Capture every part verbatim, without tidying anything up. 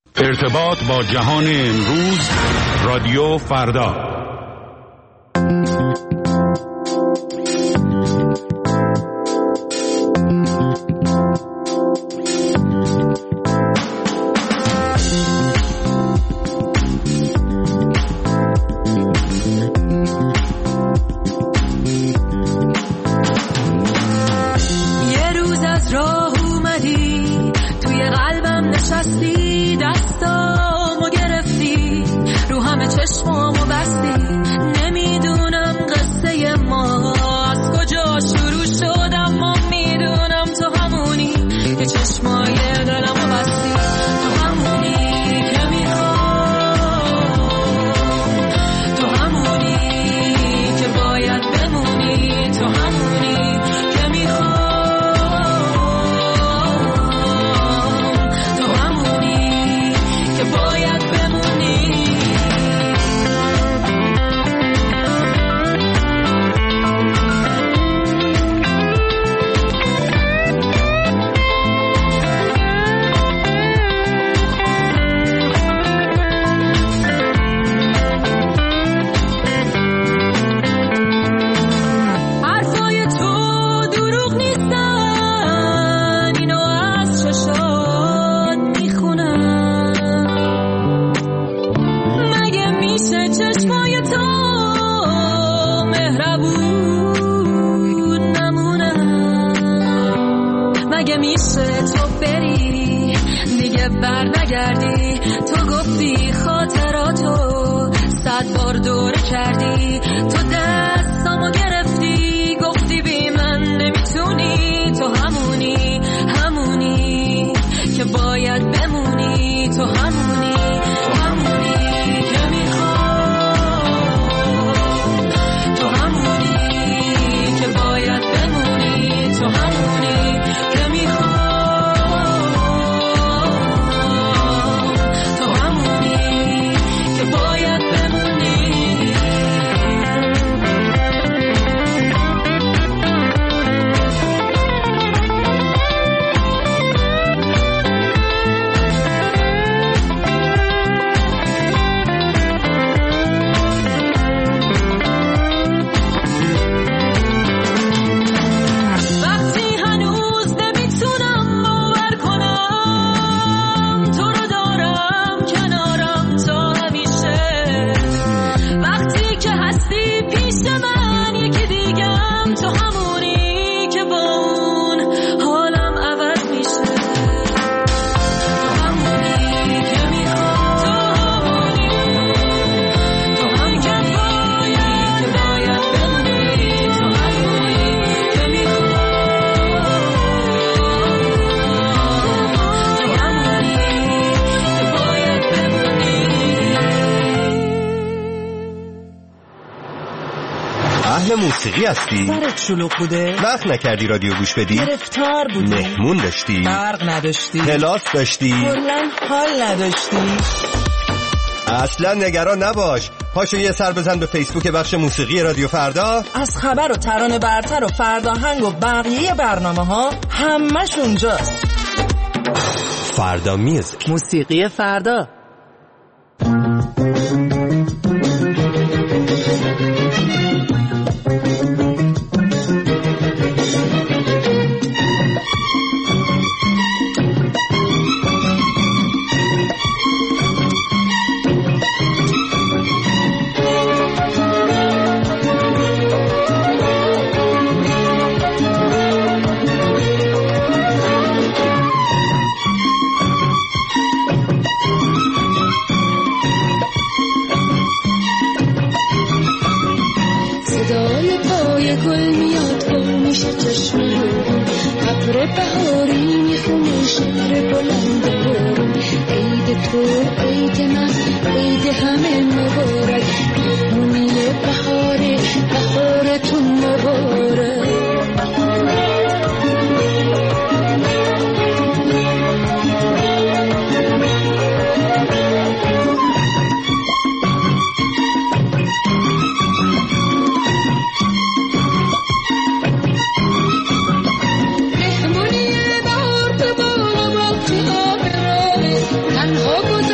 ارتباط با جهان امروز، رادیو فردا. موسیقی هستی؟ سرت شلوغ بوده؟ وقت نکردی رادیو گوش بدی؟ گرفتار بودی؟ مهمون داشتی؟ برق نداشتی؟ کلاس داشتی؟ کلاً حال نداشتی؟ اصلا نگران نباش، پاشو یه سر بزن به فیسبوک بخش موسیقی رادیو فردا. از خبر و ترانه برتر و فرداهنگ و بقیه برنامه ها همش اونجاست. فردا میوزیک، موسیقی فردا. تنها بود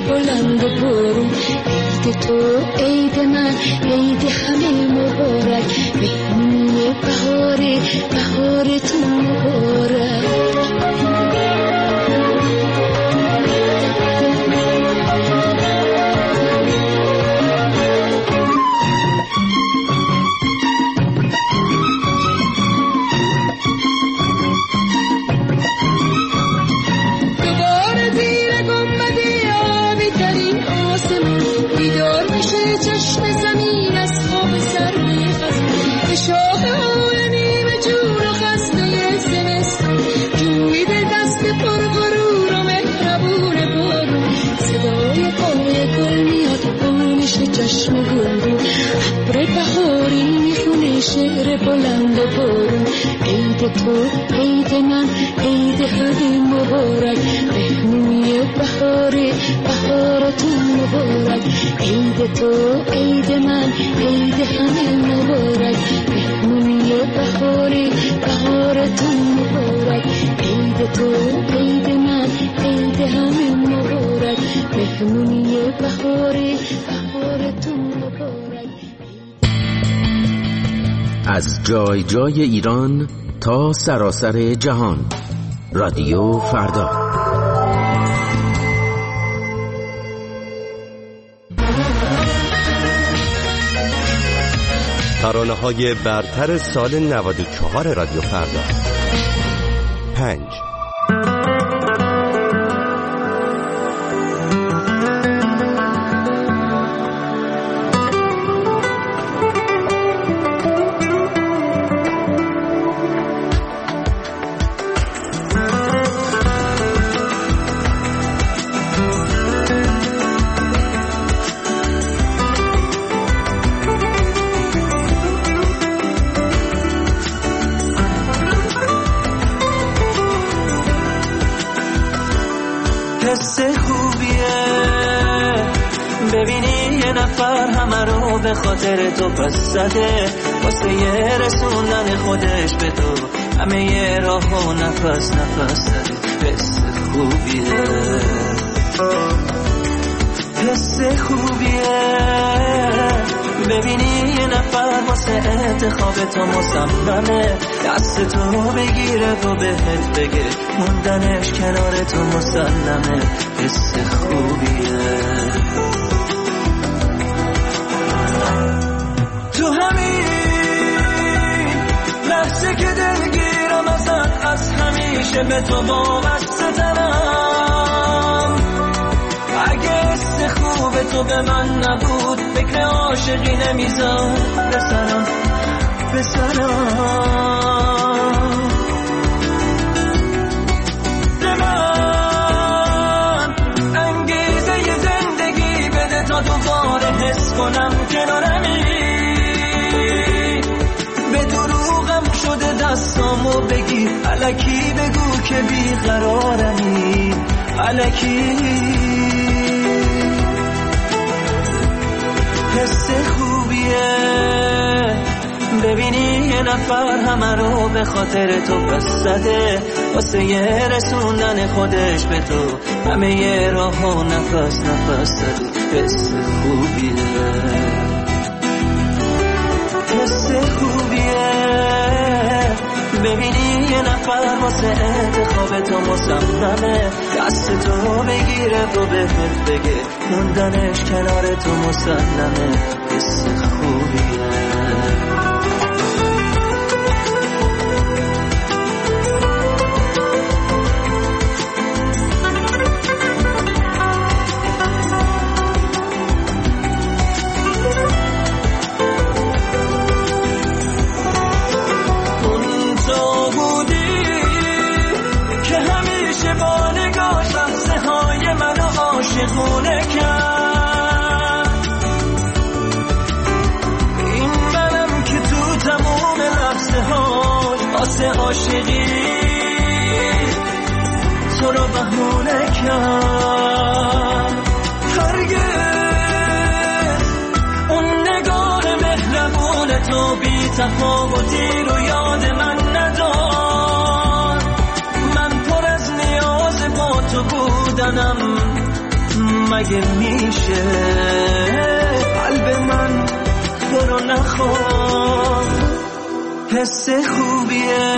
بلند و برون. عید تو عید من عید همه مبارک، مهمونی بهاره بهارتون مبارک. چشم گلدون ابر بهاری میخونه شعر بلند و برون. عید تو عید من عید همه مبارک، مهمونی بهاری بهارتون مبارک. عید تو عید من عید همه مبارک، مهمونی بهاری بهارتون مبارک. عید تو عید من عید همه مبارک، مهمونی بهاری بهارتون مبارک. از جای جای ایران تا سراسر جهان، رادیو فردا. ترانه‌های برتر سال نود و چهار رادیو فردا. پنج به خاطر تو پس زده، واسه یه رسوندن خودش به تو همه یه راه و نفس نفس زده. حس خوبیه، حس خوبیه ببینی یه نفر واسه انتخاب تو مصممه، دست تو بگیره و بهت بگه موندنش کنار تو مسلمه. حس خوبیه. تو همین لحظه که دلگیرم ازت، از همیشه به تو وابسته ترم. اگه حس خوب تو به من نبود، فکر عاشقی نمیزم بسرم بسرم. به من انگیزه ی زندگی بده تا دوباره حس کنم کنارمی. به دروغم شده دستامو بگیر، الکی بگو که بیقرارمی، الکی. حس خوبیه ببینی یه نفر همه رو به خاطر تو پس زده، واسه یه رسوندن خودش به تو همه یه راه و نفس نفس زده. حس خوبیه، حس خوبیه ببینی یه نفر واسه انتخاب تو مصممه، دست تو بگیره و بهت بگه موندنش کنار تو مسلمه. حس خوبیه. عاشقونه کرد این منم که تو تموم لحظه ها واسه عاشقی تو رو بهونه کرد. هرگز اون نگاه مهربون تو بی تفاوتی رو یاد من ندار. من پر از نیاز با تو بودنم، اگه میشه قلب من تو رو نخواد. حس خوبیه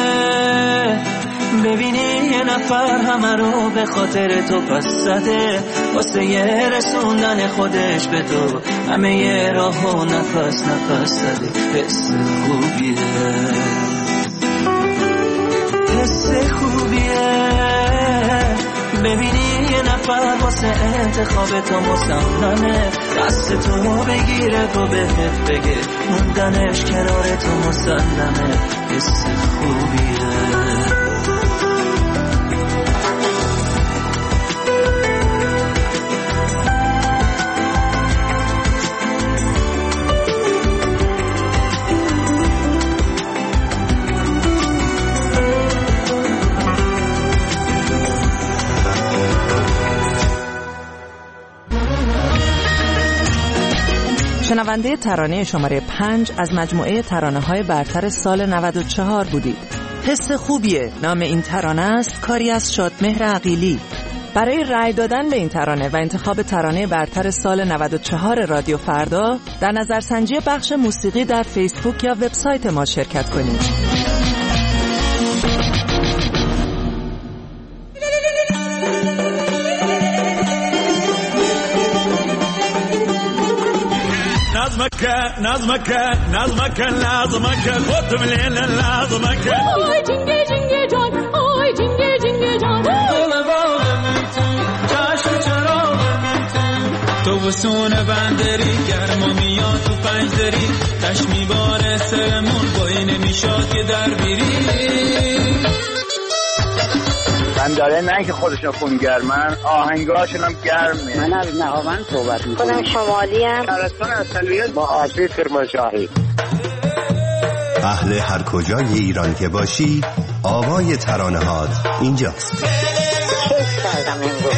ببینی یه نفر همه رو به خاطر تو پس زده، واسه یه رسوندن خودش به تو همه یه راهو نفس نفس زده. حس خوبیه حس خوبیه ببینی یه نفر واسه انتخاب تو مصممه، دست تو بگیره تو بهت بگه موندنش کنار تو مسلمه. حس خوبیه شنونده ترانه شماره پنج از مجموعه ترانه‌های برتر سال نود و چهار بودید. حس خوبیه نام این ترانه است، کاری از شادمهر عقیلی. برای رأی دادن به این ترانه و انتخاب ترانه برتر سال نود و چهار رادیو فردا در نظرسنجی بخش موسیقی در فیسبوک یا وبسایت ما شرکت کنید. نظمك نظمك نظمك لازمك خد من الليل لازمك آی جنگه جنگه جان آی جنگه جنگه جان چشم چرا تو وسون بندری گرما میاد تو پنج دری تش میباره سرمون بایی نمیشاد که در بیری من داره نه که خودشون خونگرمن آهنگاشون هم گرمه. من از نهاوند صحبت میکنم. خودم شمالی ام. شهرستان اصلیت با آسی کرمانشاهی. اهل هر کجای ایران که باشی آوای ترانه هات اینجاست. کیف کردم امروز.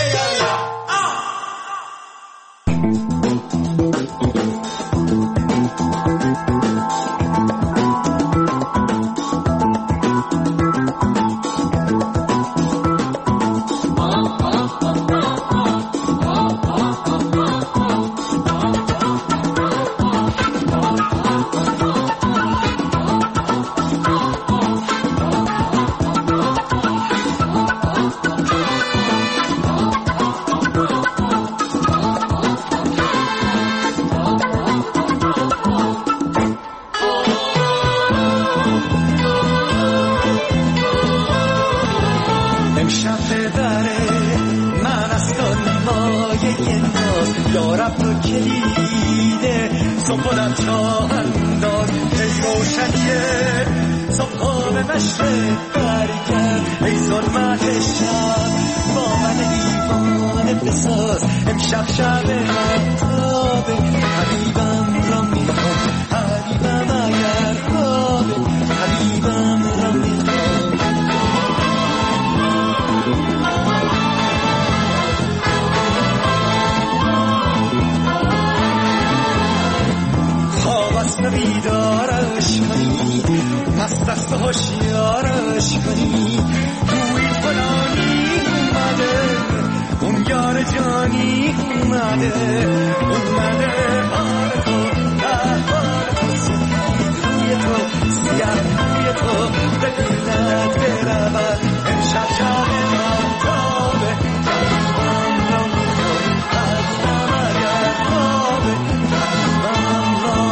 بیدارش کنی پس دست هوشیارش کنی گویی فلانی اومده اون یار جانی اومده اومده بار تو بار تو سیاه تو سیاه روی تو به دلت برود امشب شب مهتابه جانم را میخوری هستم اگر خوابه جانم را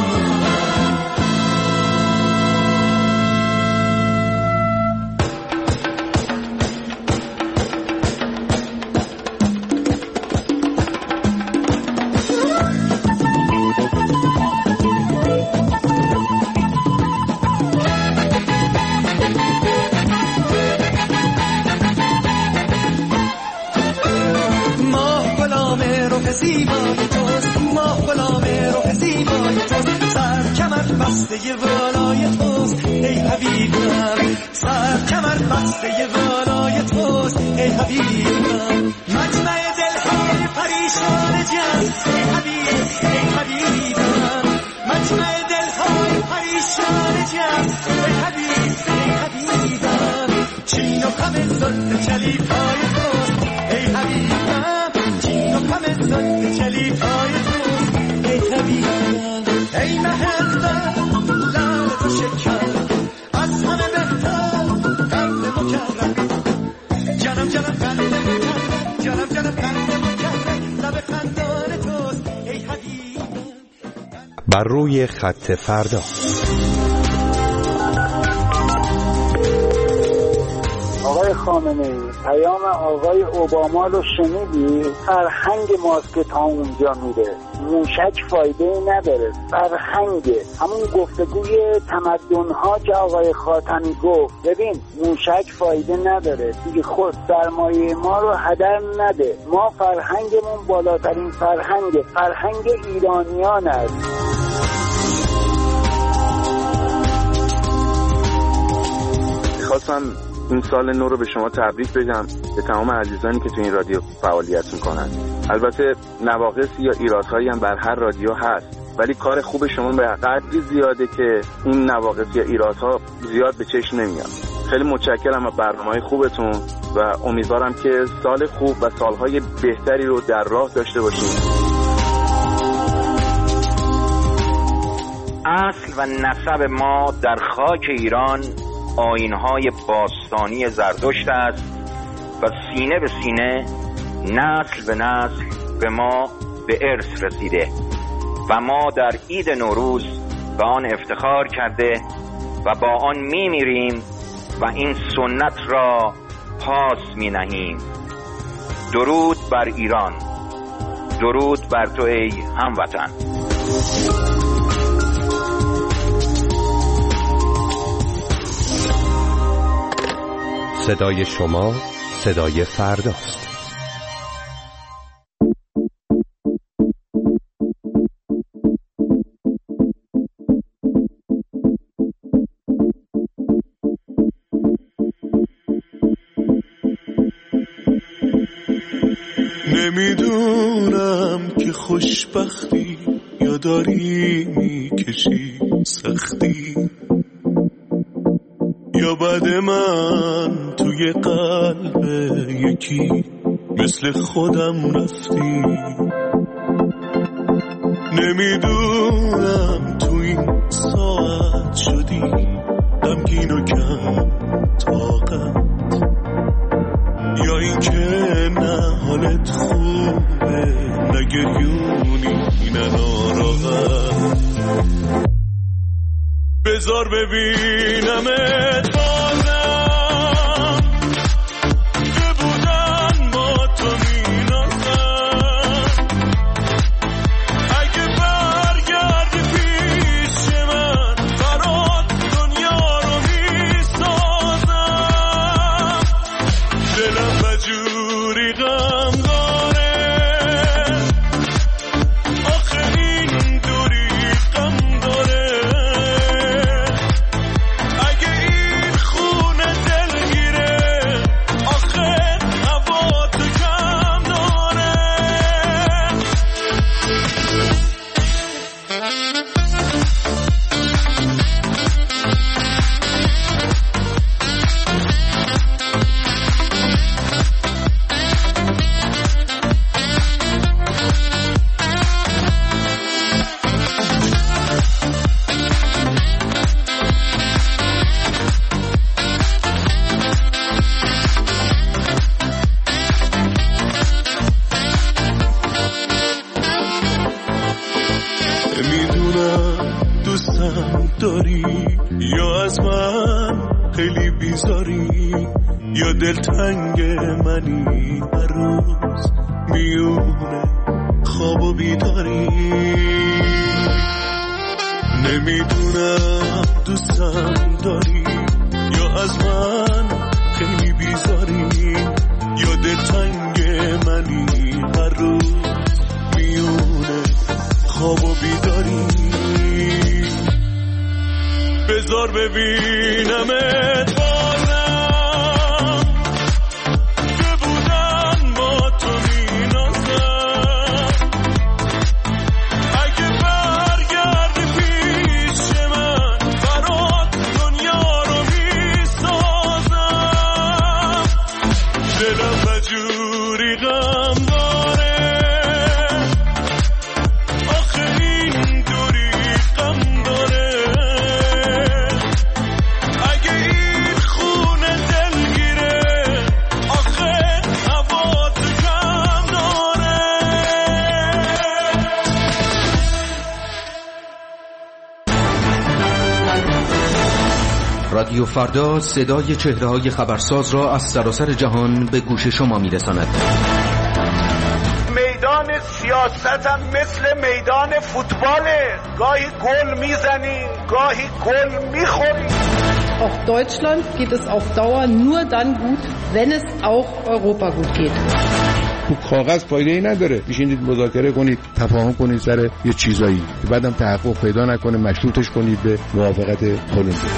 زیبای توست ماه غلام روح زیبای توست سر کمر بسته والای توست ای حبیبم سر کمر بسته والای توست ای حبیبم مجمع دلهای پریشان جان ای حبیب ای حبیبم مجمع دلهای پریشان جان ای حبیب ای حبیبم چین و خم زلف چلیپای توست ای حبیبم چین و خم بزن به جلیفای تو ای طبیعتم ای مهربان لعل تو شکر از همه بهتر قلب مکرم جانم جانم قلب مکرم جانم جانم قلب مکرم لب خندان توست ای حبیبم. بر روی خط فردا. آقای خامنه‌ای پیام آقای اوباما رو شنیدی؟ فرهنگ ماست که تا اونجا میره، موشک فایده نداره، فرهنگه، همون گفتگوی تمدن‌ها که آقای خاتمی گفت. ببین موشک فایده نداره دیگه، خود سرمایه ما رو هدر نده، ما فرهنگمون بالاترین فرهنگه، فرهنگ ایرانیان است. خواستم این سال نو رو به شما تبریک بگم، به تمام عزیزانی که تو این رادیو فعالیت میکنن. البته نواقص یا ایرادهایی هم بر هر رادیو هست، ولی کار خوب شما به قدری زیاده که این نواقص یا ایرادها زیاد به چشم نمیاد. خیلی متشکرم از برنامه‌های خوبتون و امیدوارم که سال خوب و سالهای بهتری رو در راه داشته باشیم. اصل و نسب ما در خاک ایران آیین‌های باستانی زرتشت است و سینه به سینه نسل به نسل به ما به ارث رسیده و ما در عید نوروز به آن افتخار کرده و با آن می‌میریم و این سنت را پاس می‌نهیم. درود بر ایران، درود بر تو ای هموطن. صدای شما صدای فرداست. نمیدونم که خوشبختی یا داری میکشی سختی، یا بعد من توی قلب یکی مثل خودم رفتی. نمیدونم تو این ساعت شدی غمگین و کم طاقت، یا این که نه حالت خوبه نه گریونی نه ناراحت. بذار ببینمت بازم که بودن با تو مینازم. اگه برگردی پیش من برات دنیا رو میسازم. دلم بجوری غم داره آخه این دوری غم داره. یا دلتنگ منی هر روز میونه خواب و بیداری. نمیدونم دوستم داری یا از من خیلی بیزاری، یا دلتنگ منی هر روز میونه خواب و بیداری. بذار ببینمت بازم که بودن با تو مینازم. اگه برگردی پیش من برات دنیا رو میسازم. دلم بجوری غم داره رادیو فردا صدای چهره‌های خبرساز را از سراسر جهان به گوش شما می‌رساند. میدان سیاست هم مثل میدان فوتباله، گاهی گل میزنیم گاهی گل میخوریم. Auch Deutschland geht es auf Dauer nur dann gut, wenn es auch Europa gut geht. تو کاغذ فایده‌ای نداره، بشینید مذاکره کنید، تفاهم کنید سر یه چیزایی که بعدم تحقق پیدا نکنه مشروطش کنید به موافقت هلندی.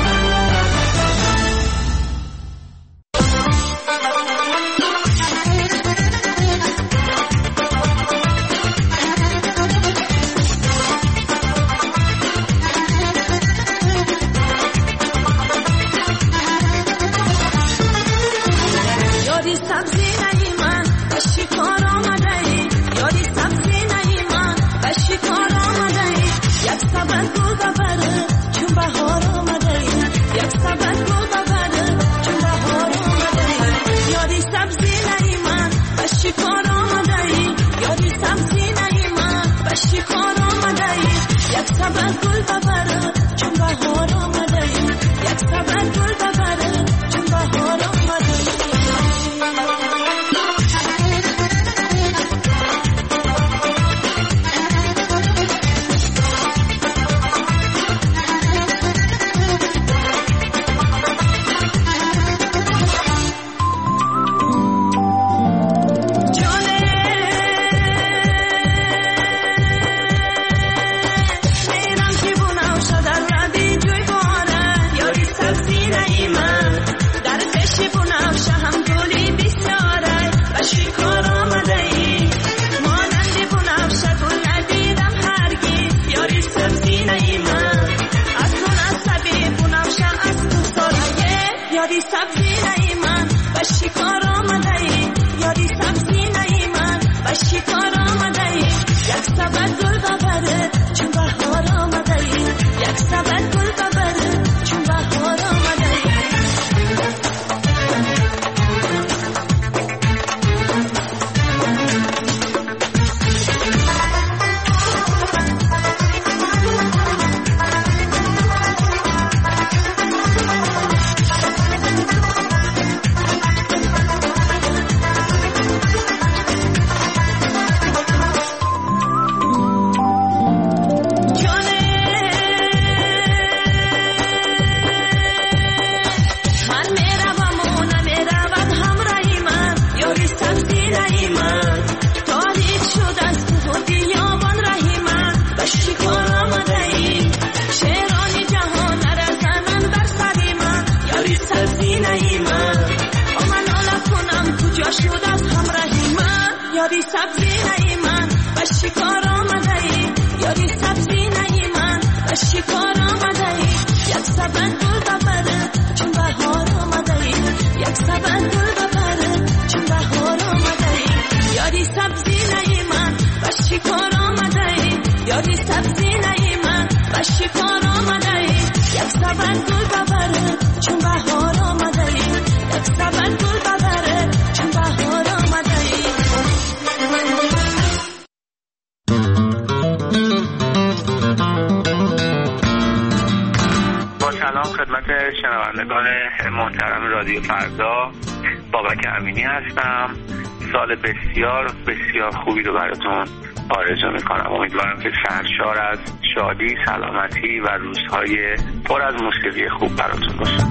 محترم رادیو فردا، بابک امینی هستم. سال بسیار بسیار خوبی رو براتون آرزو میکنم. امیدوارم که سرشار از شادی، سلامتی و روزهای پر از موسیقی خوب براتون باشه.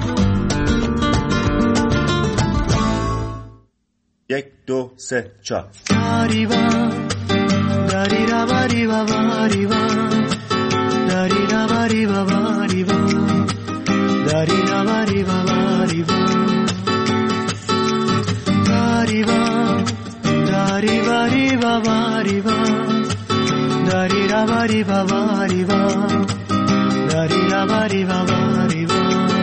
یک دو سه چهار. Dari da bari ba bari ba Dari ba Dari bari ba bari ba Dari da bari ba bari ba Dari da bari ba bari ba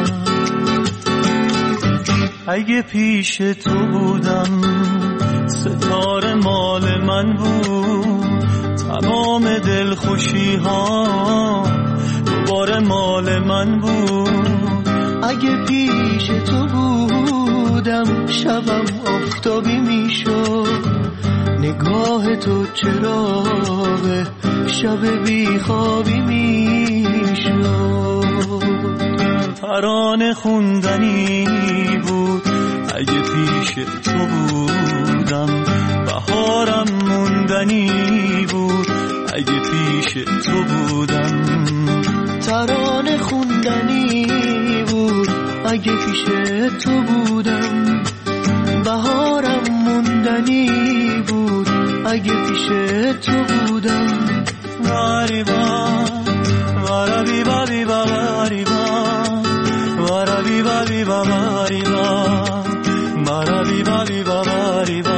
اگه پیش تو بودم ستاره مال من بود تمام دلخوشی ها دوباره مال من بود اگه پیش تو بودم شبم آفتابی میشد نگاه تو چراغ شب بیخوابی میشد ترانه خوندنی بود اگه پیش تو بودم، بهارم موندنی بود اگه پیش تو بودم. ترانه خوندنی بود اگه پیش تو بودم، بهارم موندنی بود اگه پیش تو بودم. واریبا وارابی بابی باریبا وارابی بابی باریبا وارابی بابی باریبا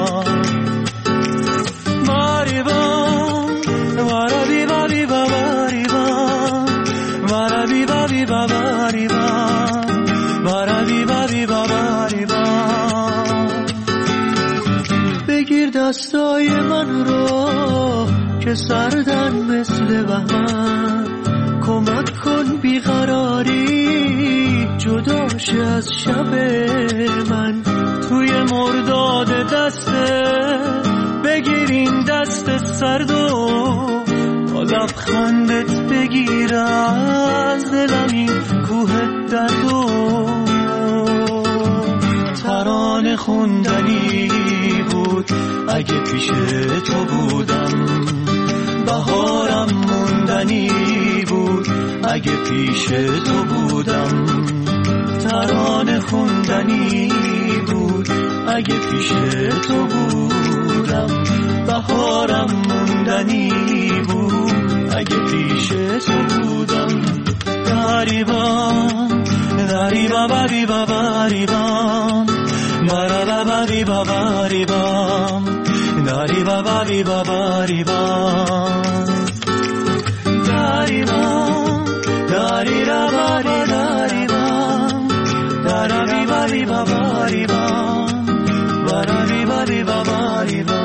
باریبا وارابی بابی باریبا وارابی بابی باریبا وارابی بابی باریبا. بگیر دستای من رو که سردن مثل بهمن، کمک کن بیقراری جداش از شب من. توی مرداد دسته بگیر این دست سرد و با لبخندت بگیر از دلم این کوه درد و ترانه خوندنی بود اگه پیش تو بودم، بهارم موندنی بود اگه پیش تو بودم. ترانه خوندنی بود اگه پیش تو بودم، بهارم موندنی بود اگه پیش تو بودم. داریبان داریبا باری باباریبان بارا باباری باباریبان داری باباری باباریبان داریبان داری راباری داریبان دارا بی بابی باباریبان بارا بی بابی باباریبان.